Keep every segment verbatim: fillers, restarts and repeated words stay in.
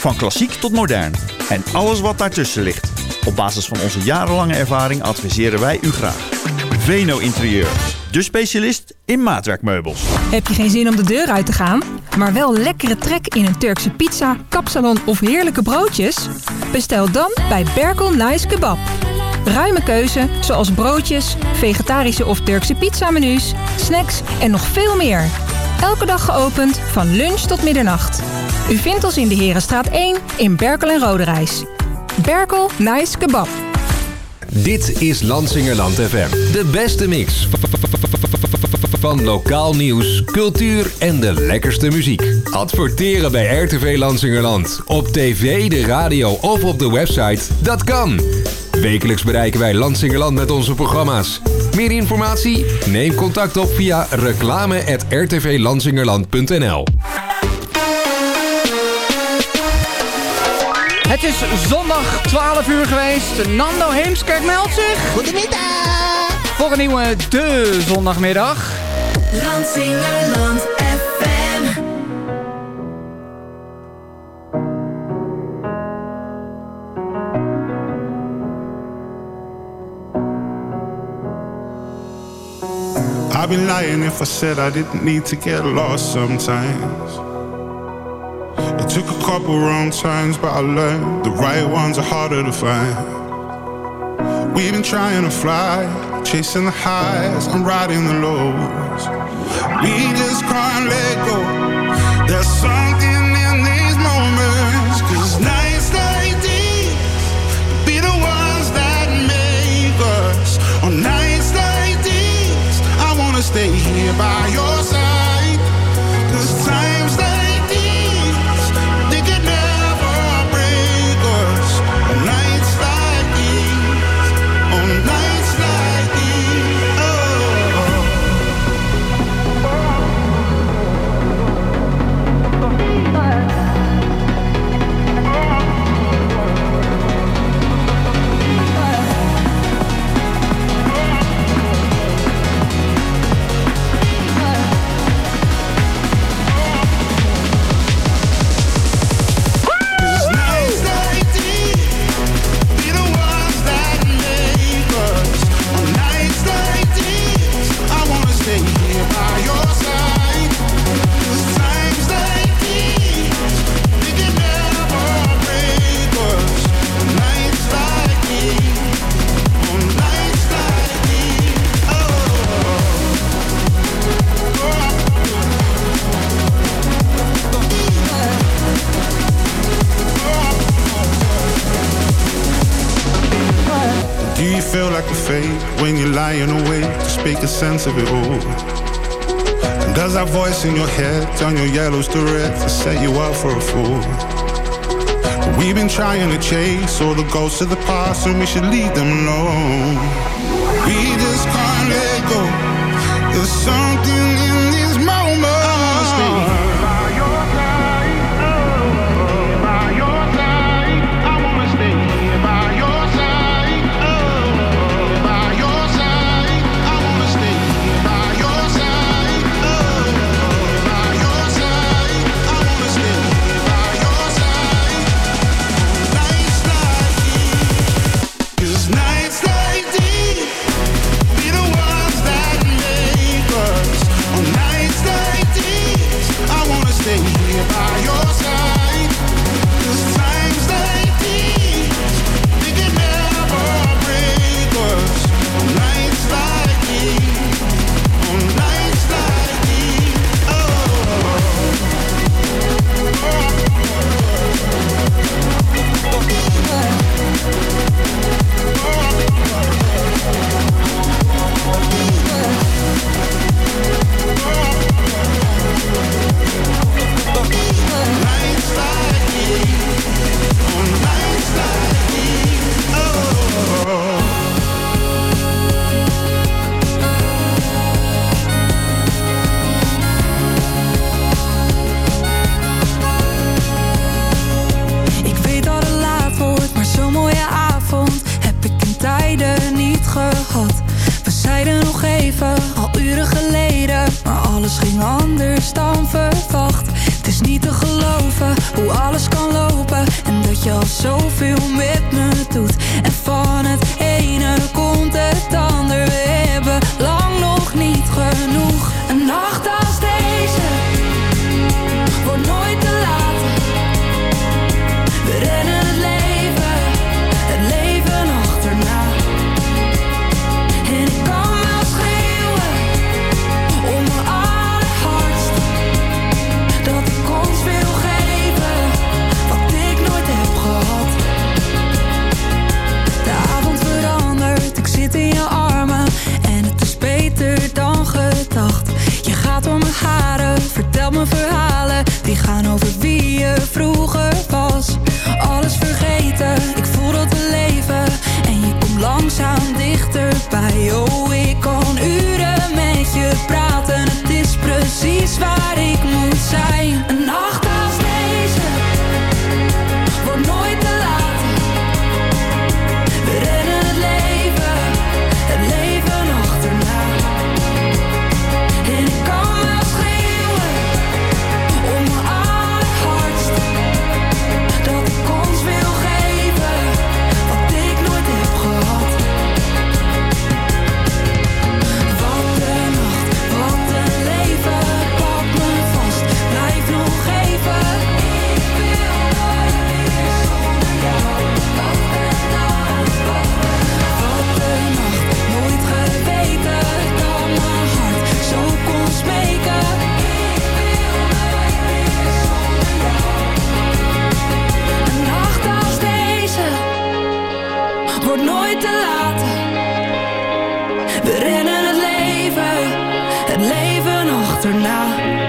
Van klassiek tot modern. En alles wat daartussen ligt. Op basis van onze jarenlange ervaring adviseren wij u graag. Veno Interieur. De specialist in maatwerkmeubels. Heb je geen zin om de deur uit te gaan, maar wel lekkere trek in een Turkse pizza, kapsalon of heerlijke broodjes? Bestel dan bij Berkel Nice Kebab. Ruime keuze, zoals broodjes, vegetarische of Turkse pizzamenu's, snacks en nog veel meer. Elke dag geopend van lunch tot middernacht. U vindt ons in de Herenstraat één in Berkel en Roderijs. Berkel Nice Kebab. Dit is Lansingerland F M. De beste mix van lokaal nieuws, cultuur en de lekkerste muziek. Adverteren bij R T V Lansingerland. Op tv, de radio of op de website. Dat kan. Wekelijks bereiken wij Lansingerland met onze programma's. Meer informatie? Neem contact op via reclame at r t v lansingerland punt n l. Het is zondag twaalf uur geweest. Nando Heemskerk meldt zich. Goedemiddag. Voor een nieuwe De Zondagmiddag. Lansingerland F M. I'd be lying if I said I didn't need to get lost sometimes. It took a couple wrong turns, but I learned the right ones are harder to find. We've been trying to fly, chasing the highs and riding the lows. We just can't let go. There's something in these moments, 'cause nights like these be the ones that make us. On nights like these, I wanna stay here by your side. 'Cause times like when you're lying awake to speak a sense of it all? And does that voice in your head turn your yellows to red to set you up for a fool? But we've been trying to chase all the ghosts of the past, and we should leave them alone. We just can't let go. There's something in these moments. Alles ging anders dan verwacht. Het is niet te geloven hoe alles kan lopen. zoveel met me doet. En van het ene komt het ander. We hebben lang nog niet genoeg. Een nacht als deze wordt nooit te laat. We rennen het leven, het leven achterna. En ik kan wel schreeuwen om mijn allerhardst, dat ik ons wil geven wat ik nooit heb gehad. De avond verandert, ik zit in je armen en het is beter dan gedacht. Je gaat door mijn haren, vertel me verhalen die gaan over wie je vroeger was. Alles vergeten, ik voel dat we leven en je komt langzaam dichterbij. Oh, ik kan uren met je praten, het is precies waar ik moet zijn. Een nacht als deze wordt nooit te laat. We rennen het leven, het leven achterna. En ik kan wel schreeuwen om mijn allerhardst, dat ik ons wil geven wat ik nooit heb gehad. Wat een nacht, wat een leven, pak me vast, blijf nog even. Ik wil nooit meer zonder jou. Wat een nacht, wat een nacht, nooit geweten dat mijn hart zo kon smeken. Ik wil nooit meer zonder jou. Een nacht als deze wordt nooit te laat. We rennen het leven, het leven achterna.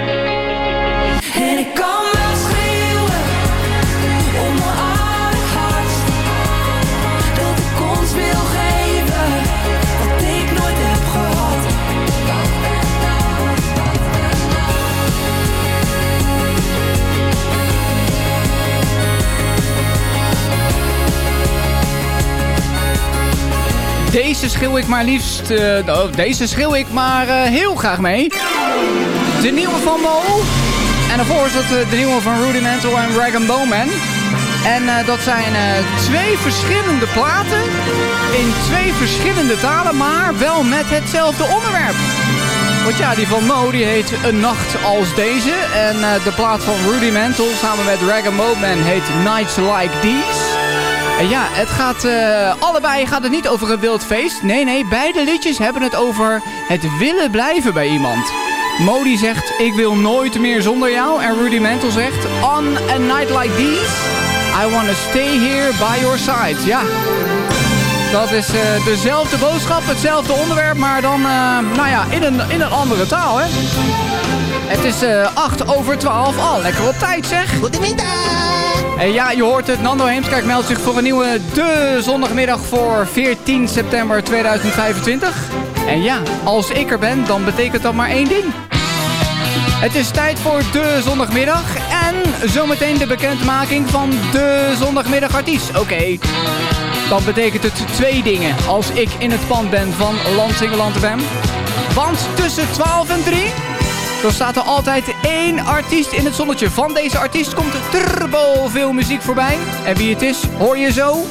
En ik kan wel schreeuwen om mijn allerhardst, dat ik ons wil geven wat ik nooit heb gehad. Deze schreeuw ik maar liefst... Uh, oh, deze schreeuw ik maar uh, heel graag mee. De nieuwe van Mo. En daarvoor is dat uh, de nieuwe van Rudimental en Rag and Bone Man. En uh, dat zijn uh, twee verschillende platen. In twee verschillende talen, maar wel met hetzelfde onderwerp. Want ja, die van Mo die heet Een Nacht als Deze. En uh, de plaat van Rudimental samen met Rag and Bone Man heet Nights Like These. En ja, het gaat, uh, allebei gaat het niet over een wild feest. Nee, nee, beide liedjes hebben het over het willen blijven bij iemand. Modi zegt, ik wil nooit meer zonder jou. En Rudimental zegt, on a night like these, I wanna stay here by your side. Ja, dat is uh, dezelfde boodschap, hetzelfde onderwerp, maar dan, uh, nou ja, in een, in een andere taal, hè. Het is uh, acht over twaalf, al lekker op tijd, zeg. Goedemiddag. En ja, je hoort het, Nando Heemskerk meldt zich voor een nieuwe De Zondagmiddag voor veertien september tweeduizend vijfentwintig. En ja, als ik er ben, dan betekent dat maar één ding. Het is tijd voor De Zondagmiddag en zometeen de bekendmaking van De Zondagmiddagartiest. Oké, okay. Dan betekent het twee dingen als ik in het pand ben van Landsingeland F M. Want tussen twaalf en drie... dan staat er altijd één artiest in het zonnetje. Van deze artiest komt turbo veel muziek voorbij. En wie het is, hoor je zo.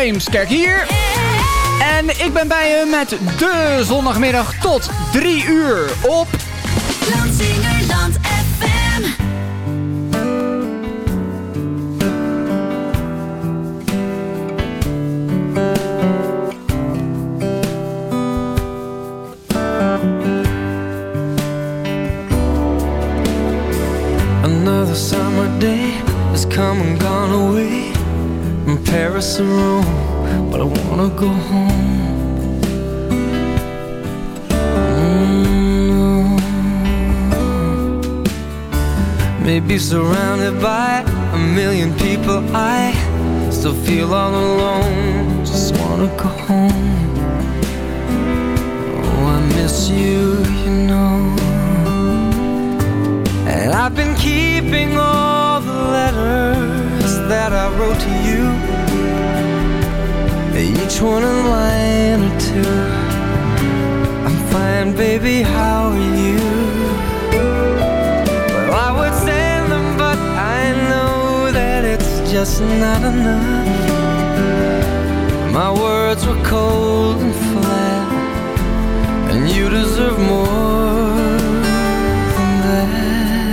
James Kerk hier. En ik ben bij je met de zondagmiddag tot drie uur op Lansingerland F M. Another summer day has come and gone away from Paris to Rome, but I wanna go home. Mm-hmm. Maybe surrounded by a million people, I still feel all alone. Just wanna go home. Oh, I miss you, you know. And I've been keeping all the letters that I wrote to you, each one a line or two. I'm fine, baby, how are you? Well, I would send them, but I know that it's just not enough. My words were cold and flat, and you deserve more than that.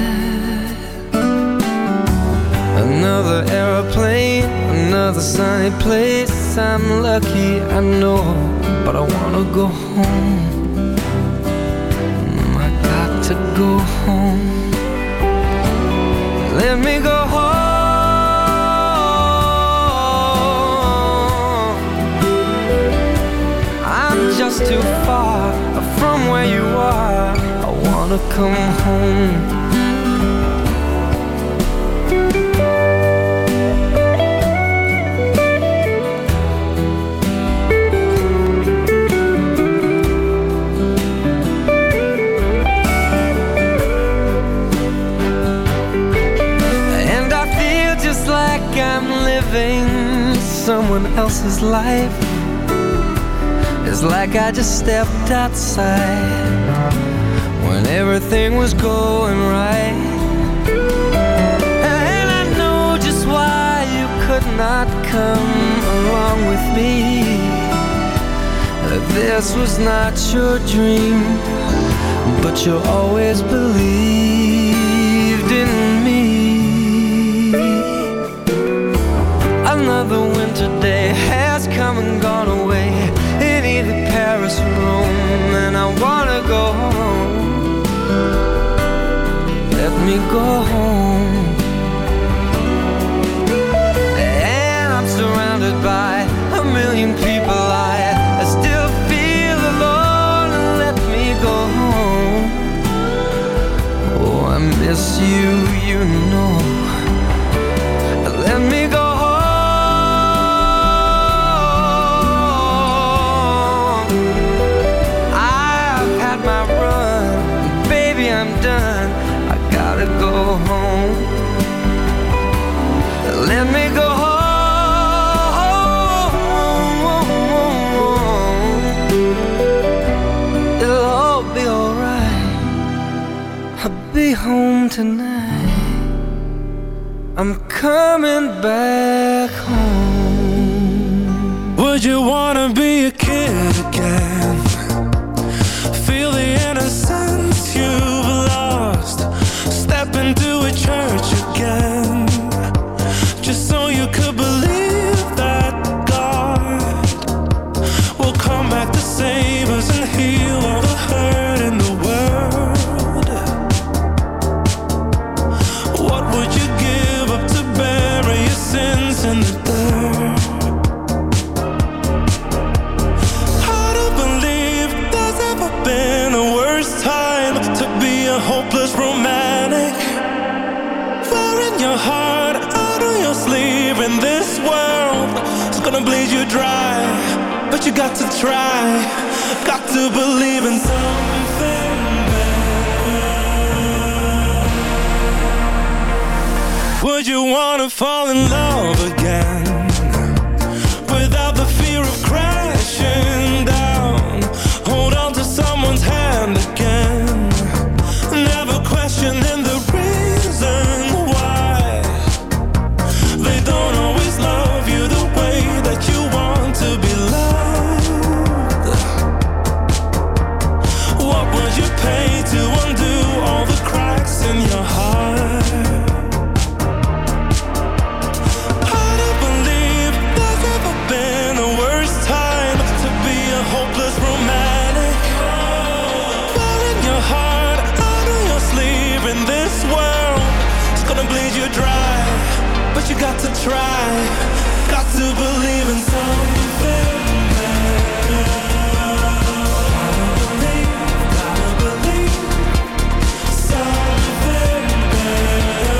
Another aeroplane, another sunny place. I'm lucky, I know, but I wanna go home. Mm, I got to go home. Let me go home. I'm just too far from where you are. I wanna come home. I'm living someone else's life. It's like I just stepped outside when everything was going right. And I know just why you could not come along with me. This was not your dream, but you always believed in me. Another winter day has come and gone away in either Paris or Rome, and I wanna go home. Let me go home. And I'm surrounded by a million people. I, I still feel alone, and let me go home. Oh, I miss you, you know. Let me go home. I'm done, I gotta go home. Let me go home. It'll all be alright. I'll be home tonight. I'm coming back home. Would you wanna be a kid again? Feel the innocence you've lost. Step into a church again, just so you could believe that God will come back to save us and heal all the hurt in the world. What would you give up to bury your sins in the dirt? Hopeless romantic, wearing your heart out on your sleeve. In this world, it's gonna bleed you dry, but you got to try, got to believe in something better. Would you wanna fall in love again, without the fear of crashing down? Hold on to someone's hand again, never questioning the reason why they don't always love you the way that you want. try. Got to believe in something better. Gotta believe, gotta believe something better.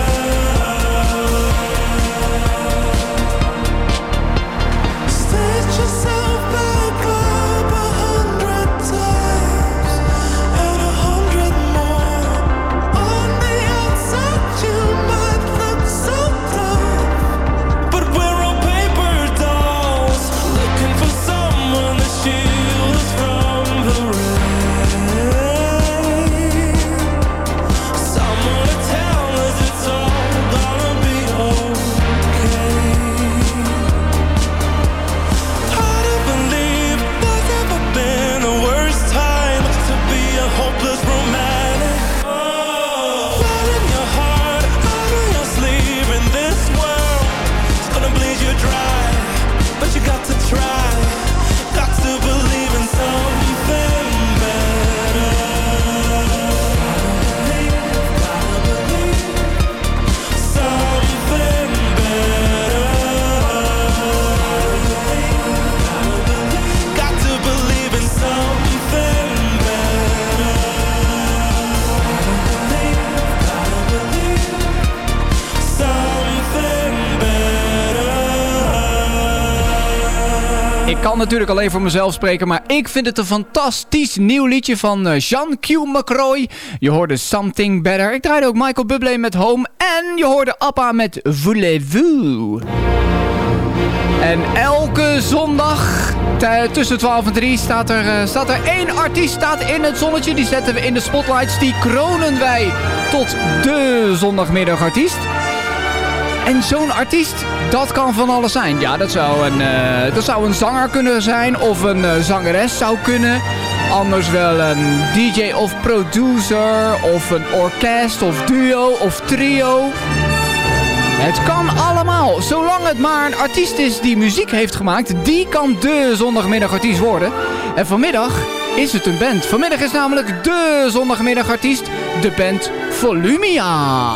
Set yourself back up a hundred times and a hundred more. On the outside you might look so tough, but we're all paper dolls looking for someone to shield us from the rain. Someone to tell us it's all gonna be okay. Hard to believe there's ever been a worse time to be a hopeless romantic. Right in your heart, out of your sleeve in this world. It's gonna bleed you dry, but you got to try. Got to believe in something better. Gotta believe, something better. Got to believe in something better. Gotta believe, something better. Ik kan natuurlijk alleen voor mezelf spreken, maar ik vind het een fantastisch nieuw liedje van eh, Jean Q. McCroy. Je hoorde Something Better. Ik draaide ook Michael Bublé met Home en je hoorde Appa met Voulez-vous. En elke zondag t- tussen twaalf en drie staat er, eh, staat er één artiest staat in het zonnetje. Die zetten we in de spotlights. Die kronen wij tot de zondagmiddagartiest. En zo'n artiest, dat kan van alles zijn. Ja, dat zou een, eh, dat zou een zanger kunnen zijn of een eh, zangeres zou kunnen. Anders wel een D J of producer of een orkest of duo of trio. Het kan allemaal, zolang het maar een artiest is die muziek heeft gemaakt, die kan de zondagmiddagartiest worden. En vanmiddag is het een band. Vanmiddag is namelijk de zondagmiddagartiest de band Volumia.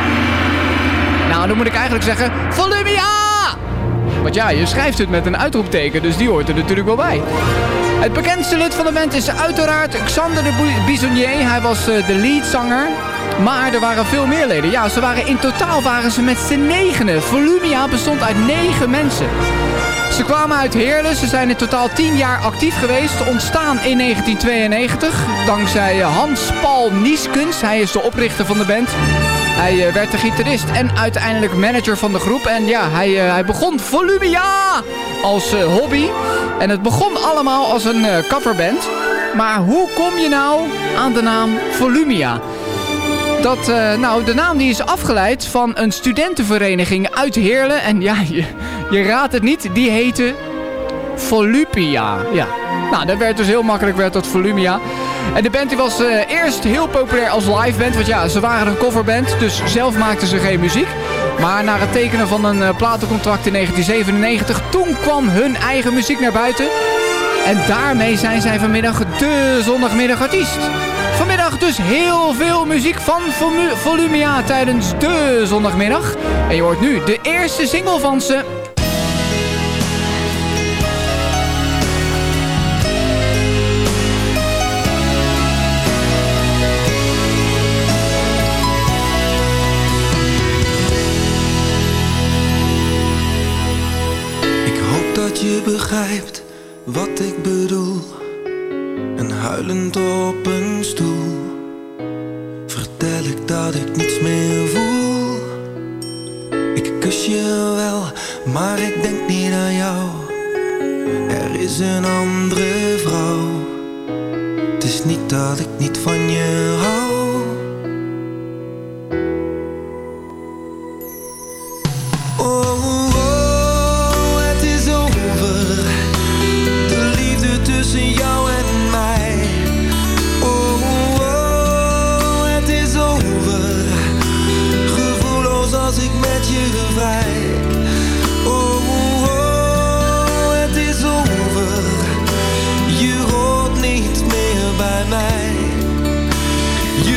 Nou, dan moet ik eigenlijk zeggen, Volumia! Want ja, je schrijft het met een uitroepteken, dus die hoort er natuurlijk wel bij. Het bekendste lid van de band is uiteraard Xander de Bisonnier. Hij was uh, de leadzanger. Maar er waren veel meer leden. Ja, ze waren, in totaal waren ze met z'n negenen. Volumia bestond uit negen mensen. Ze kwamen uit Heerlen. Ze zijn in totaal tien jaar actief geweest. Ontstaan in negentien tweeënnegentig. Dankzij Hans-Paul Nieskens. Hij is de oprichter van de band. Hij uh, werd de gitarist en uiteindelijk manager van de groep. En ja, hij, uh, hij begon Volumia als uh, hobby. En het begon allemaal als een uh, coverband. Maar hoe kom je nou aan de naam Volumia? Dat, uh, nou, de naam die is afgeleid van een studentenvereniging uit Heerlen. En ja, je, je raadt het niet, die heette Volupia. Ja. Nou, dat werd dus heel makkelijk, werd dat Volumia. En de band die was uh, eerst heel populair als liveband. Want ja, ze waren een coverband, dus zelf maakten ze geen muziek. Maar na het tekenen van een uh, platencontract in negentien zevenennegentig, toen kwam hun eigen muziek naar buiten. En daarmee zijn zij vanmiddag de zondagmiddagartiest. Vanmiddag dus heel veel muziek van Volumia tijdens de zondagmiddag. En je hoort nu de eerste single van ze. Ik hoop dat je begrijpt wat ik bedoel. En huilend op een stoel vertel ik dat ik niets meer voel. Ik kus je wel, maar ik denk niet aan jou. Er is een andere vrouw. Het is niet dat ik niet van je hou. Oh, oh, het is over. De liefde tussen jou en mij. Oh, oh, het is over. Gevoelloos als ik met je vrij. Oh, oh, het is over. Je hoort niet meer bij mij.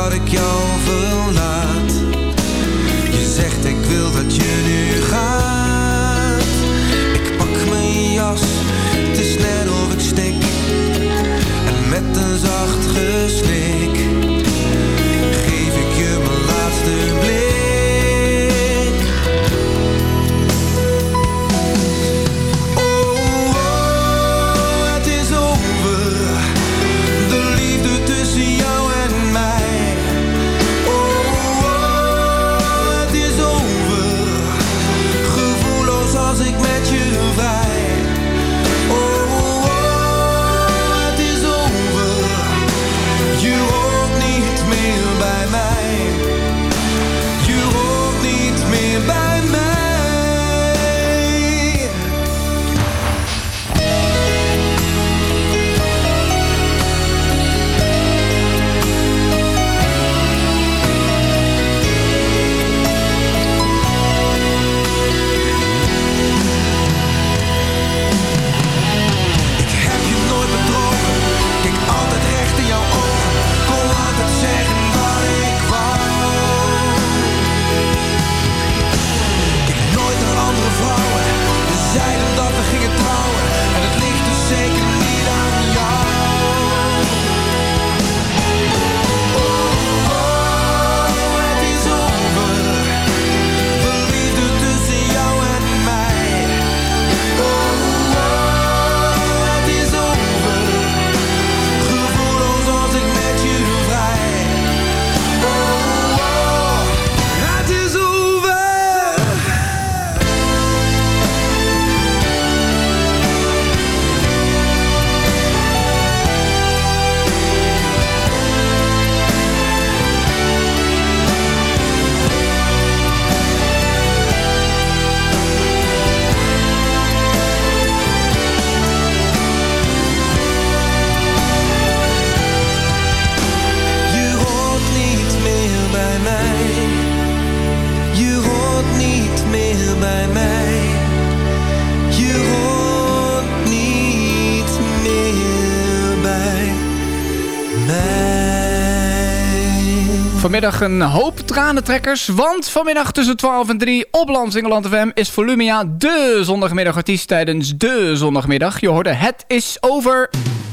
dat ik jou verlaat. Je zegt ik wil dat je nu gaat. Ik pak mijn jas, het is net of ik stik. En met een zacht gesnik geef ik je mijn laatste blik. Vanmiddag een hoop tranentrekkers, want vanmiddag tussen twaalf en drie op Lansingerland F M is Volumia de zondagmiddagartiest tijdens de zondagmiddag. Je hoorde Het is over.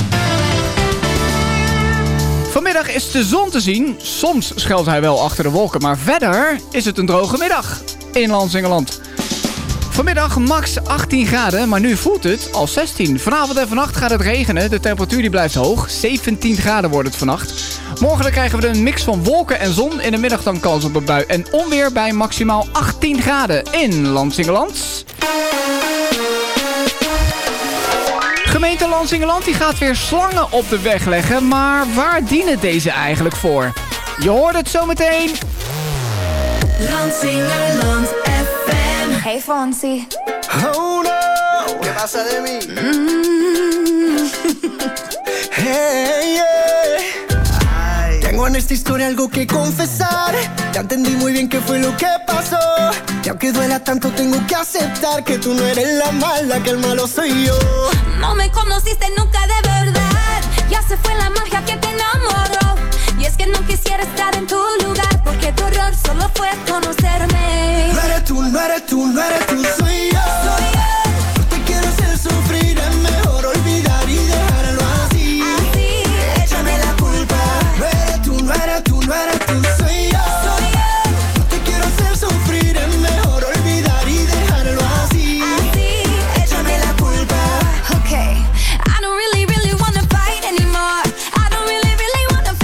Vanmiddag is de zon te zien. Soms schuilt hij wel achter de wolken, maar verder is het een droge middag in Lansingerland. Vanmiddag max achttien graden, maar nu voelt het al zestien. Vanavond en vannacht gaat het regenen. De temperatuur die blijft hoog. zeventien graden wordt het vannacht. Morgen dan krijgen we een mix van wolken en zon. In de middag dan kans op een bui en onweer bij maximaal achttien graden in Lansingerland. Gemeente Lansingerland die gaat weer slangen op de weg leggen. Maar waar dienen deze eigenlijk voor? Je hoort het zometeen. Lansingerland F M. Hey Fonsi. Oh no, ¿qué pasa de mí? Mm. Hey, yeah. Tengo en esta historia algo que confesar. Ya entendí muy bien qué fue lo que pasó. Y aunque duela tanto tengo que aceptar que tú no eres la mala, que el malo soy yo. No me conociste nunca de verdad. Ya se fue la magia que te enamoró. Y es que no quisiera estar en tu lugar, porque tu error solo fue conocerme. No eres tú, no eres tú, no eres tú, soy yo. Soy yo. No te quiero hacer sufrir, es mejor olvidar y dejarlo así. Así. Échame la culpa. No eres tú, no eres tú, no eres tú, soy yo. Soy yo. No te quiero hacer sufrir, es mejor olvidar y dejarlo así. Así. Échame la culpa. Okay. I don't really, really wanna fight anymore. I don't really, really wanna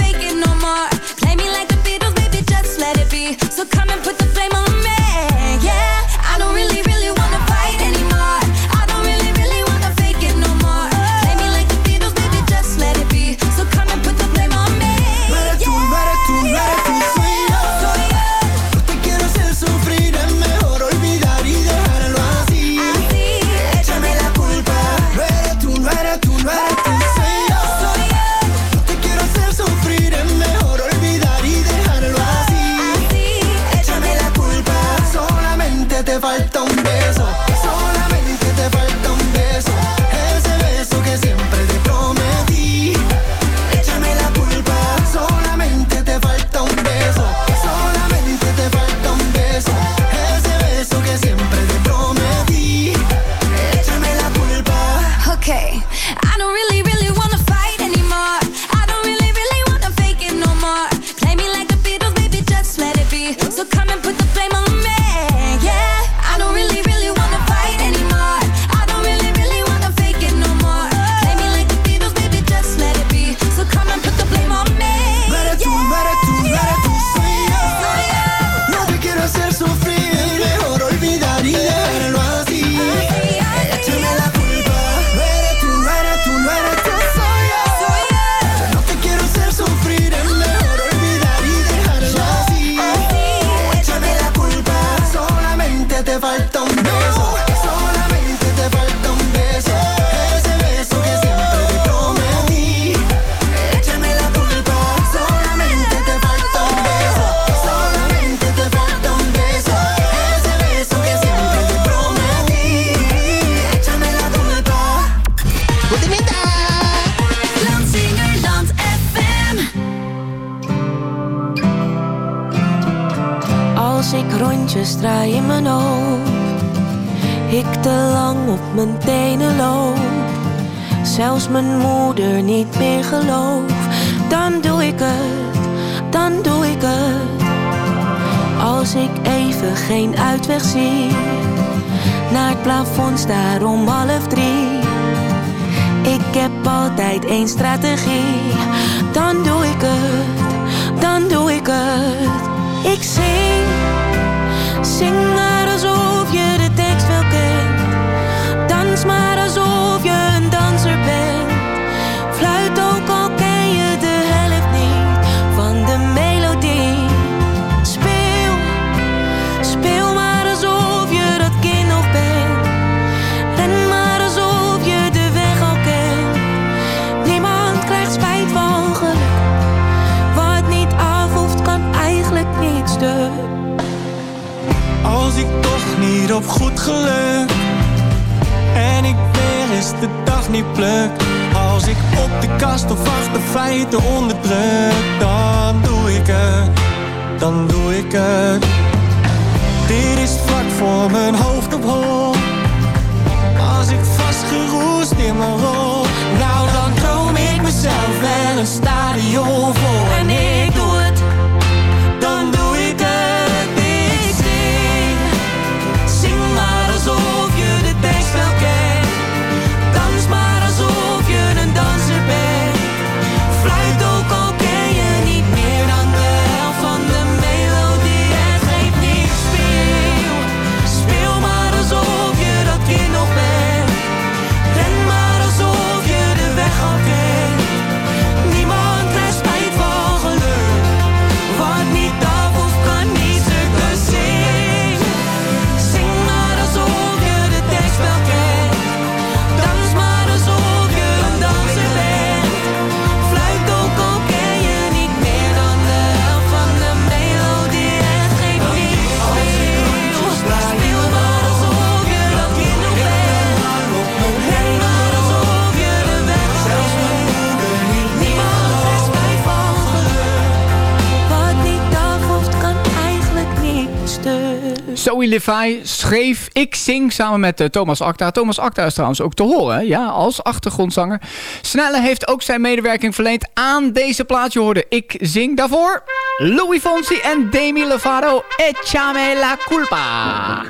Als ik rondjes draai in mijn hoofd, ik te lang op mijn tenen loop, zelfs mijn moeder niet meer geloof, dan doe ik het, dan doe ik het. Als ik even geen uitweg zie, naar het plafond staar om half drie, ik heb altijd één strategie, dan doe ik het, dan doe ik het. Ik zing, zing maar alsof je de tekst wel kent, dans maar alsof je een danser bent, fluit ook al ken je de helft niet van de melodie. Speel, speel maar alsof je dat kind nog bent, ren maar alsof je de weg al kent. Niemand krijgt spijt van geluk, wat niet af hoeft kan eigenlijk niet stuk. Als ik toch niet op goed geluk en ik weer eens de dag niet pluk, als ik op de kast of achter feiten onderdruk, dan doe ik het, dan doe ik het. Dit is vlak voor mijn hoofd op hol, als ik vastgeroest in mijn rol, nou dan droom ik mezelf wel een stadion vol. En ik doe het, dan doe ik het. Ik zing, zing maar alsof je de tekst wel kent, dans maar alsof je een danser bent, fluit ook al ken je niet meer dan de helft van de melodie. Het geeft niet, speel, speel maar alsof je dat kind nog bent, ren maar alsof je de weg al kent. Niemand krijgt spijt van geluk, wat niet af of kan niet stukken. Zing, zing maar alsof je de tekst wel kent, dans maar alsof je een danser bent, fluit ook al ken je niet meer dan de helft van de melodie. Het geeft niet, speel, speel maar alsof je dat kind nog bent, ren maar alsof je de weg al kent. Niemand krijgt spijt van geluk, wat niet af hoeft kan eigenlijk niet stuk. Zoe Levi schreef Ik Zing samen met uh, Thomas Acta. Thomas Acta is trouwens ook te horen, ja, als achtergrondzanger. Snelle heeft ook zijn medewerking verleend aan deze plaat. Je hoorde Ik Zing. Daarvoor Louis Fonsi en Demi Lovato, Echame la culpa.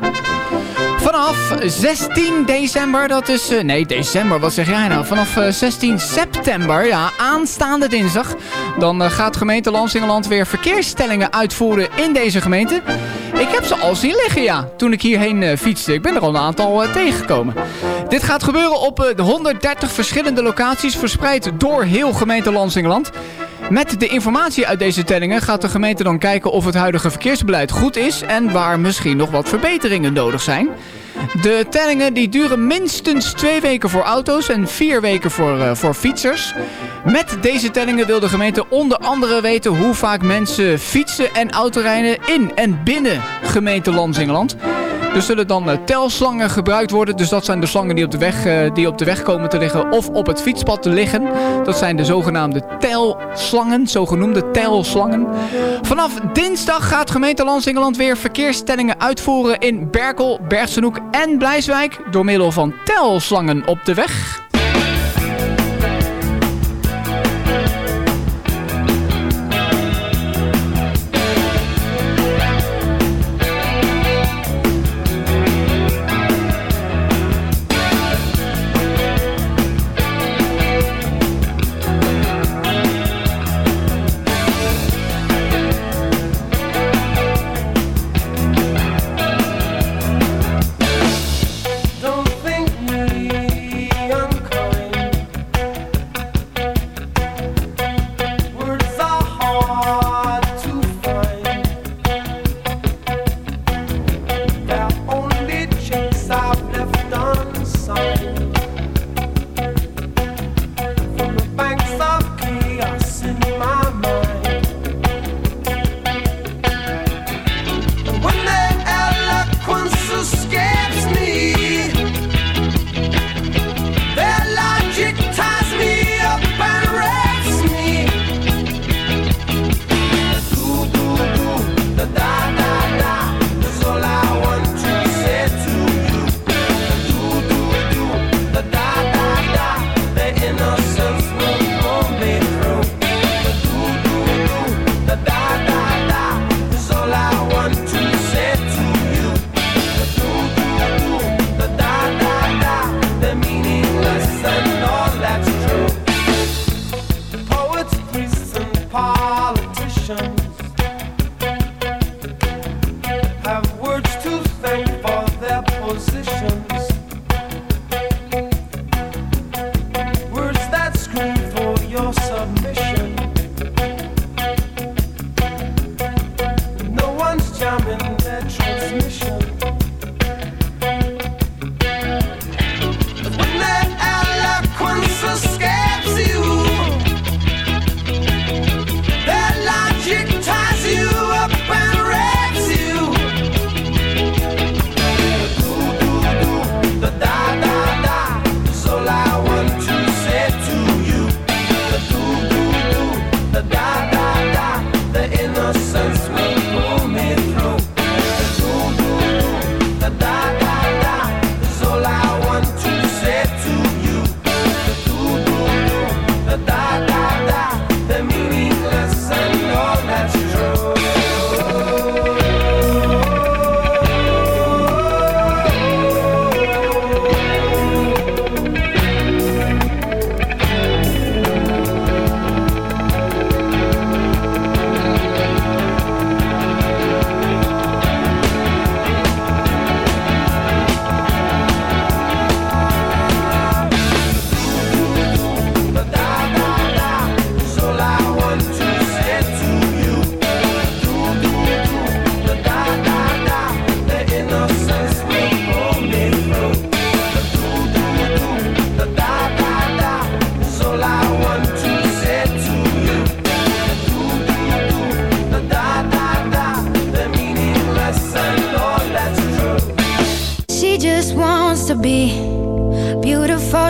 Vanaf zestien december, dat is... Uh, nee, december, wat zeg jij nou? Vanaf uh, zestien september, ja, aanstaande dinsdag, dan uh, gaat gemeente Lansingerland weer verkeersstellingen uitvoeren in deze gemeente. Ik heb ze al zien liggen, ja, toen ik hierheen uh, fietste. Ik ben er al een aantal uh, tegengekomen. Dit gaat gebeuren op uh, de honderddertig verschillende locaties verspreid door heel gemeente Lansingerland. Met de informatie uit deze tellingen gaat de gemeente dan kijken of het huidige verkeersbeleid goed is en waar misschien nog wat verbeteringen nodig zijn. De tellingen die duren minstens twee weken voor auto's en vier weken voor, uh, voor fietsers. Met deze tellingen wil de gemeente onder andere weten hoe vaak mensen fietsen en autorijden in en binnen gemeente Lansingerland. Er zullen dan uh, telslangen gebruikt worden. Dus dat zijn de slangen die op de weg, uh, die op de weg komen te liggen of op het fietspad te liggen. Dat zijn de zogenaamde telslangen, zogenoemde telslangen. Vanaf dinsdag gaat gemeente Lansingerland weer verkeerstellingen uitvoeren in Berkel, Bergsenoek en Blijswijk door middel van telslangen op de weg. Don't think me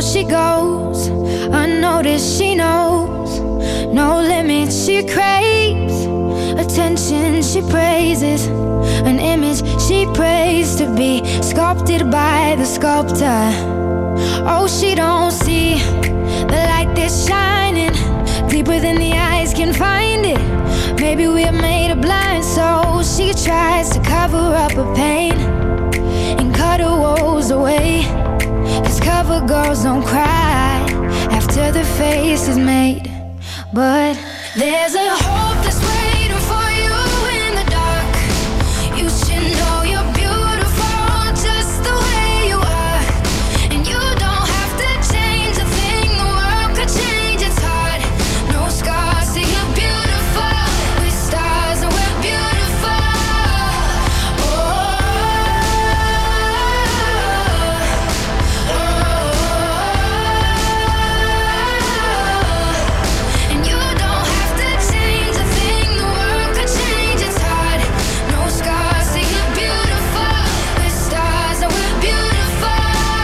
she goes, unnoticed she knows, no limits she craves, attention she praises, an image she prays to be sculpted by the sculptor. Oh, she don't see the light that's shining deeper than the eyes can find it. Maybe we're made of blind, so she tries to cover up her pain and cut her woes away. Cause cover girls don't cry after the face is made. But there's a hope that's waiting for you in the dark. You should know you're beautiful just the way you are. And you don't have to change a thing, the world could change its heart. No scars, see you're beautiful. With stars and we're beautiful. Oh, oh, oh. And you don't have to change a thing, the world could change its heart. No scars, see you're beautiful. With stars and we're beautiful.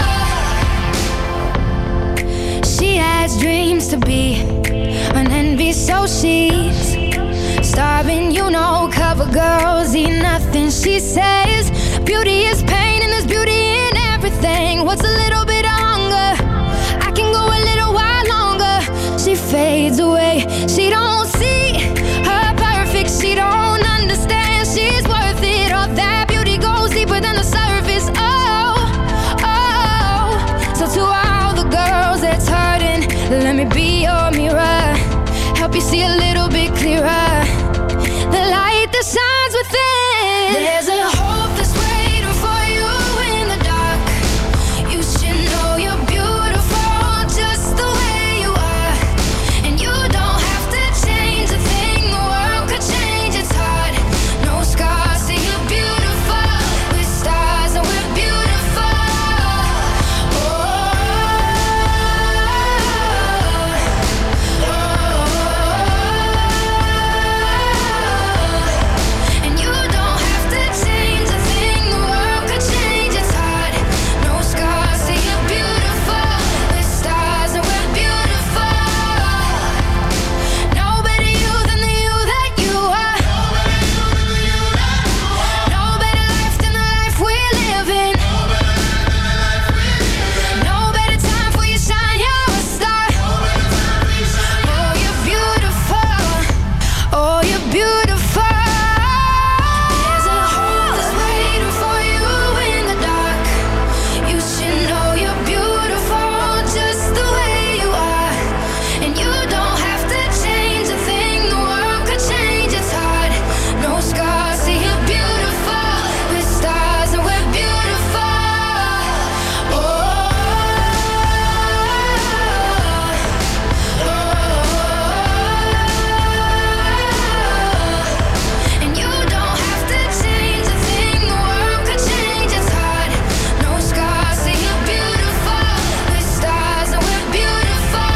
She has dreams to be an envy, so she's starving, you know. Cover girls eat nothing, she says. Beauty is pain and there's beauty in everything. What's a little bit of hunger? I can go a little while longer. She fades away, she don't see her perfect, she don't understand she's worth it. All that beauty goes deeper than the surface. Oh, oh. So to all the girls that's hurting, let me be your mirror, help you see a little bit clearer, the light that shines within. There's a hope that's waiting for you in the dark. You should know you're beautiful just the way you are. And you don't have to change a thing, the world could change its heart. No scars, see you're beautiful. With stars and we're beautiful. Oh, oh, oh. And you don't have to change a thing, the world could change its heart. No scars, see you're beautiful. With stars and we're beautiful. No better you than the you that you are. No better life than the life we're living. No better time for you shine, you're a star. Oh, you're beautiful. Oh, you're beautiful. There's a hope that's waiting for you in the dark. You should know you're beautiful just the way you are. And you don't have to change a thing, the world could change its heart. No scars, see you're beautiful. With stars and we're beautiful. Oh, oh, oh. And you don't have to change a thing, the world could change its heart. No scars, see you're beautiful. With stars and we're beautiful.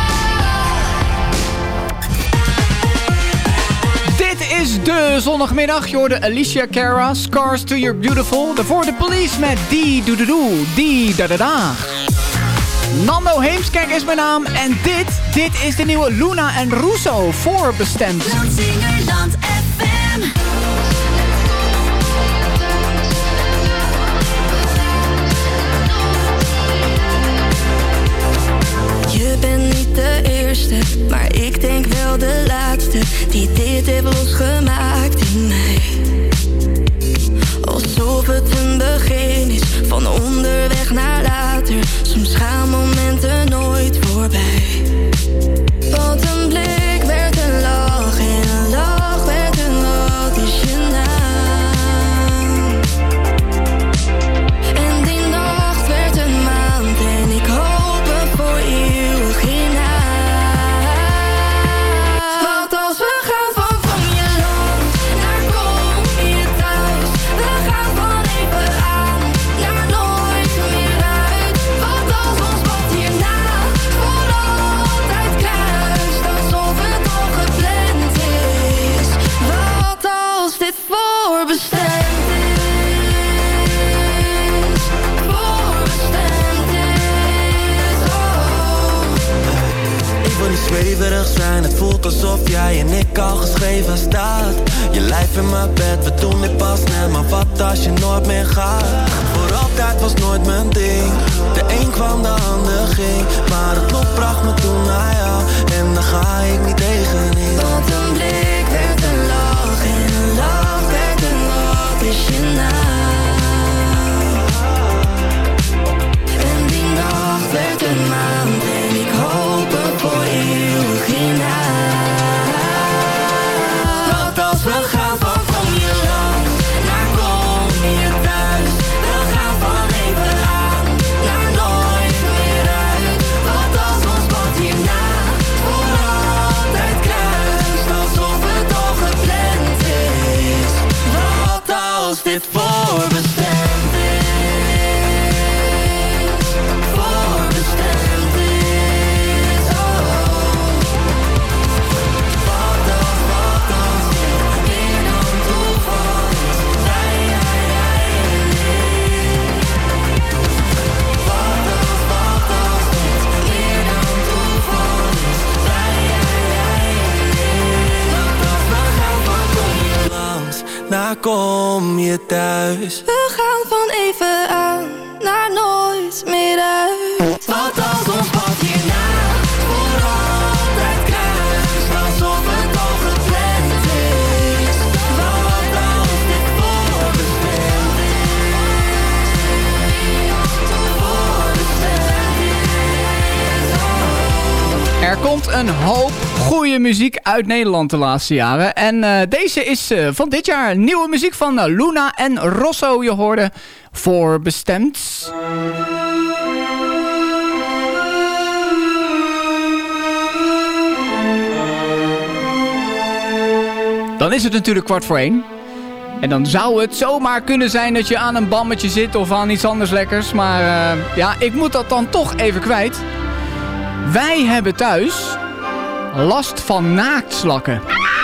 Dit is de zondagmiddag. Je hoorde Alicia Cara, Scars to Your Beautiful. Daarvoor de Police met die doe doe doe, die da da da. Nando Heemskerk is mijn naam. En dit, dit is de nieuwe Luna en Russo voorbestemd. Lansingerland F M. Je bent niet de eerste, maar ik denk wel de laatste die dit heeft losgemaakt in mij. Alsof het een begin is van onderweg naar later. Soms gaan momenten nooit voorbij. Want een blik werd een lach en een lach werd een wat is je naam. En die nacht werd een maand en ik hoop voor eeuwig hierna. Want als we gaan van van je land naar kom je thuis. We gaan van even aan naar nooit meer uit. Want als ons pad hierna voor altijd kruist, alsof het al gepland is. Wat als dit voorbestemd is, voorbestemd is. Oh. zweverig zijn, het voelt alsof jij en ik al geschreven staat. Je lijf in mijn bed, we doen dit pas net, maar wat als je nooit meer gaat? Voor altijd was nooit mijn ding, de een kwam, de ander ging, maar het lot bracht me toen naar jou, en daar ga ik niet tegenin. Want een blik werd een lach, en een lach werd een wat is je naam? En die nacht werd een maand, en ik hoop er voor eeuwig in huis. Want als we gaan van kom je langs, naar kom je thuis. We gaan van even aan, naar nooit meer uit. Want als ons pad hierna voor altijd kruist, alsof het al gepland is. Wat als dit voorbestemd is? Voorbestemd is, oh. Wat als, wat als dit meer dan toeval is? Jij, jij, jij en ik. Wat als, wat als dit meer dan toeval is? Jij, jij, jij en ik. Wat als we gaan van kom je Langs, naar kom je thuis. We gaan van even aan naar nooit meer uit. Wat als ons pad hierna voor altijd kruist, alsof het al gepland is. Wat als dit voorbestemd is? Voorbestemd is, oh. Er komt een hoop goede muziek uit Nederland de laatste jaren. En uh, deze is uh, van dit jaar nieuwe muziek van uh, Luna en Rosso. Je hoorde Voorbestemd. Dan is het natuurlijk kwart voor één. En dan zou het zomaar kunnen zijn dat je aan een bammetje zit of aan iets anders lekkers. Maar uh, ja, ik moet dat dan toch even kwijt. Wij hebben thuis last van naaktslakken.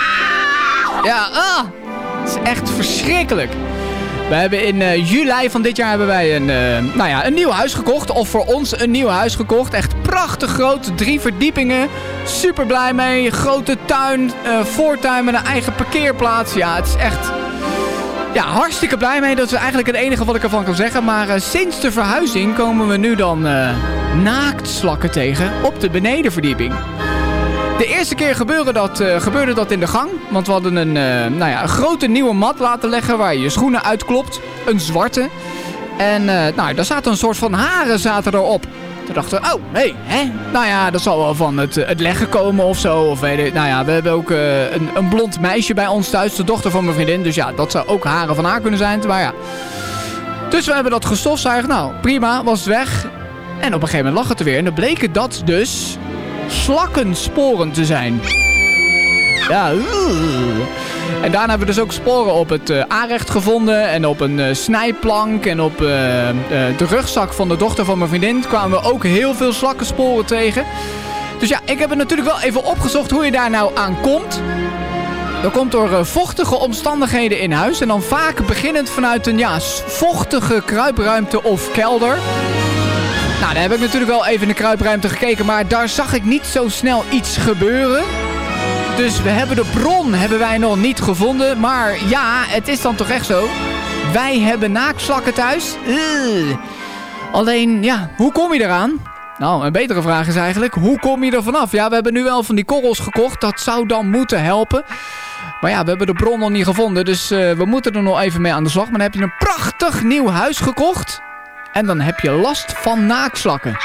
Ja, ah, het is echt verschrikkelijk. We hebben in uh, juli van dit jaar hebben wij een, uh, nou ja, een nieuw huis gekocht. Of voor ons een nieuw huis gekocht. Echt prachtig groot, drie verdiepingen. Super blij mee. Grote tuin, uh, voortuin met een eigen parkeerplaats. Ja, het is echt... Ja, hartstikke blij mee. Dat is eigenlijk het enige wat ik ervan kan zeggen. Maar uh, sinds de verhuizing komen we nu dan uh, naaktslakken tegen op de benedenverdieping. De eerste keer gebeurde dat, uh, gebeurde dat in de gang. Want we hadden een, uh, nou ja, een grote nieuwe mat laten leggen waar je je schoenen uitklopt. Een zwarte. En uh, nou, daar zaten een soort van haren zaten erop. Toen dachten we, oh, hé, hey, hè? Nou ja, dat zal wel van het, het leggen komen of zo. Of weet ik, nou ja, we hebben ook uh, een, een blond meisje bij ons thuis. De dochter van mijn vriendin. Dus ja, dat zou ook haren van haar kunnen zijn. Maar ja. Dus we hebben dat gestofzuigd. Nou, prima, was het weg. En op een gegeven moment lag het er weer. En dan bleken dat dus slakkensporen te zijn. Ja, uh. En daarna hebben we dus ook sporen op het uh, aanrecht gevonden. En op een uh, snijplank. En op uh, uh, de rugzak van de dochter van mijn vriendin kwamen we ook heel veel slakkensporen tegen. Dus ja, ik heb het natuurlijk wel even opgezocht hoe je daar nou aan komt. Dat komt door uh, vochtige omstandigheden in huis. En dan vaak beginnend vanuit een ja, vochtige kruipruimte of kelder. Nou, daar heb ik natuurlijk wel even in de kruipruimte gekeken. Maar daar zag ik niet zo snel iets gebeuren. Dus we hebben de bron hebben wij nog niet gevonden. Maar ja, het is dan toch echt zo. Wij hebben naaktslakken thuis. Uh. Alleen, ja, hoe kom je eraan? Nou, een betere vraag is eigenlijk, hoe kom je er vanaf? Ja, we hebben nu wel van die korrels gekocht. Dat zou dan moeten helpen. Maar ja, we hebben de bron nog niet gevonden. Dus uh, we moeten er nog even mee aan de slag. Maar dan heb je een prachtig nieuw huis gekocht. En dan heb je last van naaktslakken.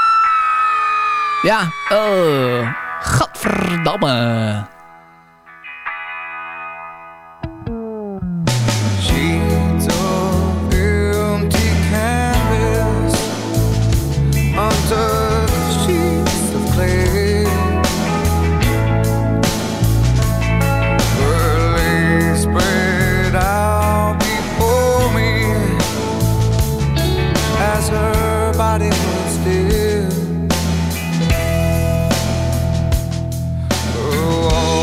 Ja, oh, gadverdamme. Sheets of empty canvas under the sheets of clay. Her legs spread out before me as her body was still. Her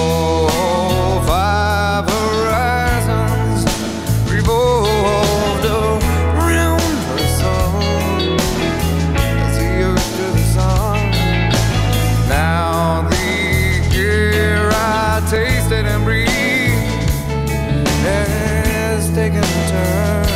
taking a turn.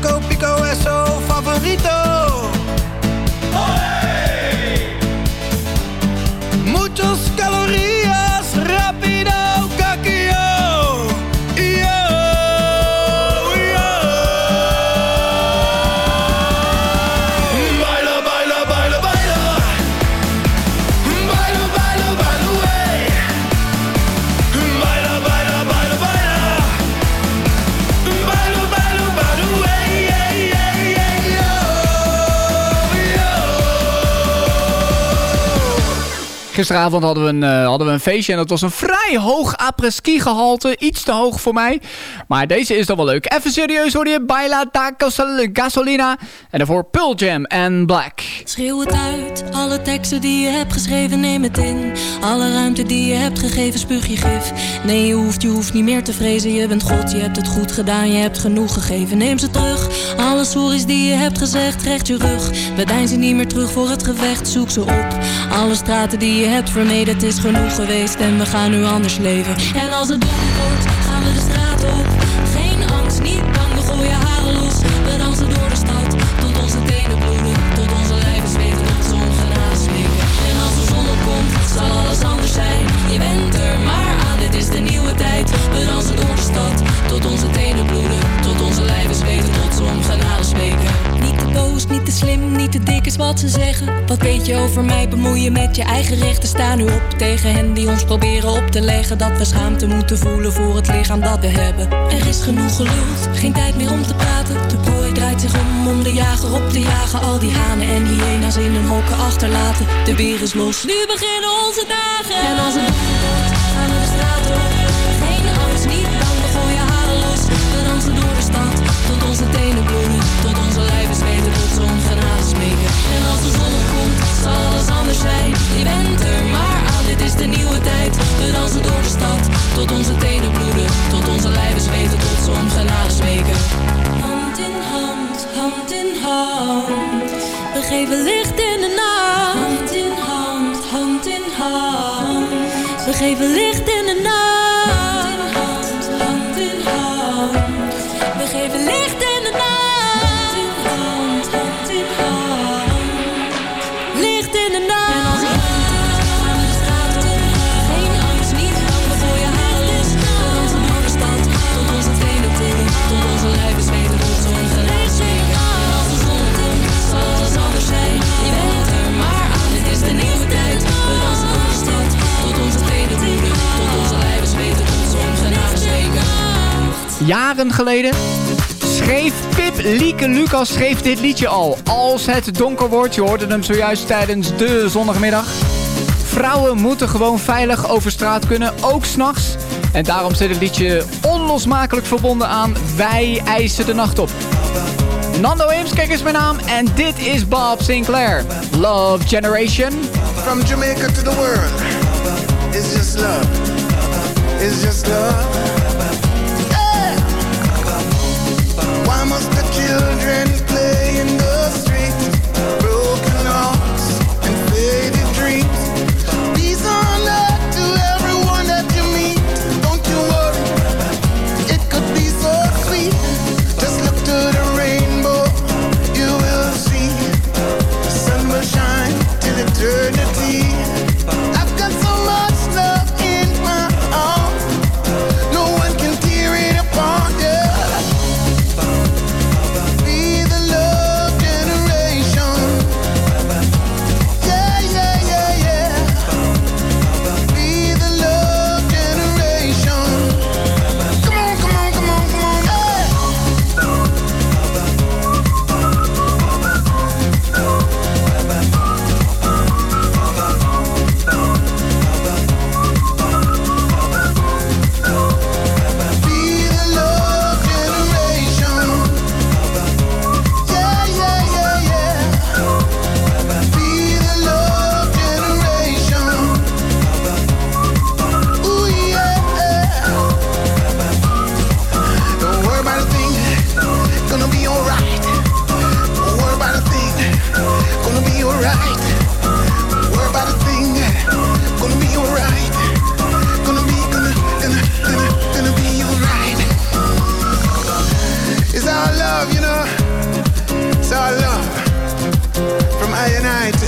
Pico, Pico, eso, favorito. Muchos calorías, rápido, caquillo. Yo, yo. Baila, baila, baila, baila. Baila, baila, baila, wey. Baila, baila, baila, baila. Baila, baila, baila, wey. Yeah, yeah, yeah, yo, yo. Gisteravond hadden we, een, uh, hadden we een feestje en dat was een vrij hoog après-ski gehalte. Iets te hoog voor mij. Maar deze is dan wel leuk. Even serieus hoor je. Baila da Gasolina. En daarvoor Pearl Jam en Black. Schreeuw het uit, alle teksten die je hebt geschreven, neem het in. Alle ruimte die je hebt gegeven, spuug je gif. Nee, je hoeft, je hoeft niet meer te vrezen. Je bent God, je hebt het goed gedaan, je hebt genoeg gegeven. Neem ze terug, alle sorry's die je hebt gezegd, recht je rug. We deinzen niet meer terug voor het gevecht, zoek ze op. Alle straten die je hebt vermeden, het is genoeg geweest en we gaan nu anders leven. En als het donker wordt, gaan we de straat op. Geen angst, niet bang, we gooien haren los. We dansen door de stad, tot onze tenen bloeden. Tot onze lijven zweten, tot ze om genade smeken. En als de zon opkomt, zal alles anders zijn. Je bent er maar aan, dit is de nieuwe tijd. We dansen door de stad, tot onze tenen bloeden. Tot onze lijven zweten, tot ze om genade smeken. Niet te boos, niet te slim, niet te dik is wat ze zeggen. Wat weet je over mij, bemoei je met je eigen rechten. Sta nu op tegen hen die ons proberen op te leggen dat we schaamte moeten voelen voor het lichaam dat we hebben. Er is genoeg geluld, geen tijd meer om te praten. De prooi draait zich om om de jager op te jagen. Al die hanen en hyena's in hun hokken achterlaten. De beer is los, nu beginnen onze dagen. En als het donker wordt, gaan we de straat op. Geen angst, niet bang, we gooien haren los. We dansen door de stad, tot onze tenen bloeden. Tot onze lijven zweten, tot ze om genade smeken. En als de zon opkomt, zal alles anders zijn. Je bent er maar aan, dit is de nieuwe tijd. We dansen door de stad, tot onze tenen bloeden. Tot onze lijven zweten, tot ze om genade smeken. Hand in hand, hand in hand. We geven licht in de nacht. Hand in hand, hand in hand. We geven licht in de nacht. Hand in hand, hand in hand. We geven licht in de nacht. Hand in hand, hand in hand. Licht in de nacht. En als het gaan we de straat op. Geen angst, niet bang, we gooien haren los. We dansen door de stad, tot onze tenen bloeden. Tot onze lijven zweten, tot ze om genade smeken. En als de zon komt, zal alles anders zijn. Je bent er maar aan, dit is de nieuwe tijd. We dansen door de stad, tot onze tenen bloeden. Tot onze lijven zweten, tot ze om genade smeken. Jaren geleden schreef Pip Lieke Lucas schreef dit liedje al. Als het donker wordt, je hoorde hem zojuist tijdens de zondagmiddag. Vrouwen moeten gewoon veilig over straat kunnen, ook 's nachts. En daarom zit het liedje onlosmakelijk verbonden aan Wij eisen de nacht op. Nando Heemskerk is mijn naam en dit is Bob Sinclair. Love Generation. From Jamaica to the world, it's just love, it's just love. Yeah. Why must the children play in the street? Broken hearts and faded dreams. Peace on earth to everyone that you meet. Don't you worry, it could be so sweet. Just look to the rainbow, you will see. The sun will shine till eternity. I've got so much love in my arms. No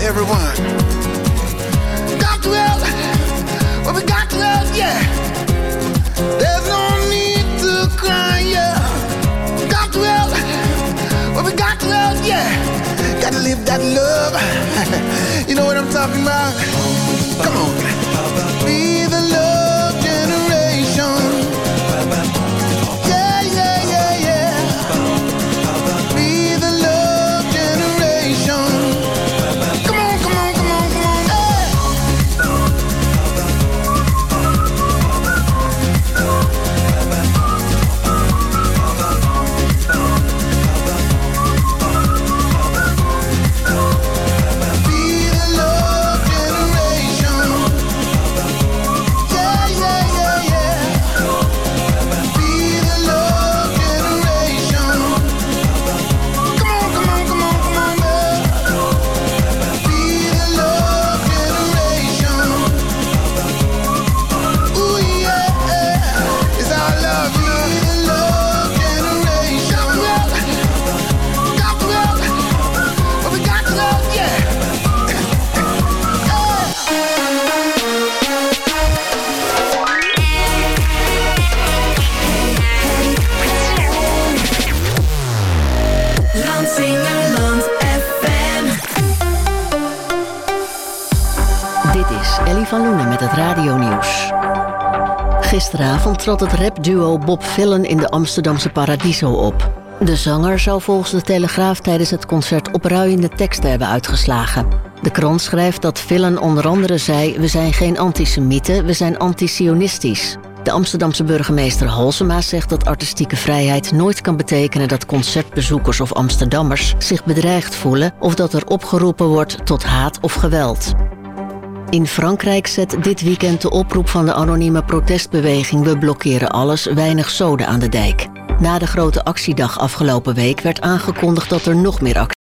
everyone. Got to help, well we got to help, yeah. There's no need to cry, yeah. Got to help, well we got to help, yeah. Gotta live that love. You know what I'm talking about? Come on. Be the love generation. Yeah, yeah, yeah, yeah. Be the love generation. Come on, come on, come on, come on. Hey. Be the love generation. Yeah, yeah, yeah, yeah. Be the love generation. Come on, come on, come on, come on, girl. Be the love generation. Ooh, yeah. It's our love. Be the love generation. Got to love. Got to love. But we got to love, yeah. Landsingerland F M. Dit is Ellie van Loenen met het radionieuws. Gisteravond trad het rapduo Bob Villen in de Amsterdamse Paradiso op. De zanger zou volgens de Telegraaf tijdens het concert opruiende teksten hebben uitgeslagen. De krant schrijft dat Villen onder andere zei: we zijn geen antisemieten, we zijn anti-sionistisch. De Amsterdamse burgemeester Halsema zegt dat artistieke vrijheid nooit kan betekenen dat concertbezoekers of Amsterdammers zich bedreigd voelen of dat er opgeroepen wordt tot haat of geweld. In Frankrijk zet dit weekend de oproep van de anonieme protestbeweging We blokkeren alles weinig zoden aan de dijk. Na de grote actiedag afgelopen week werd aangekondigd dat er nog meer actie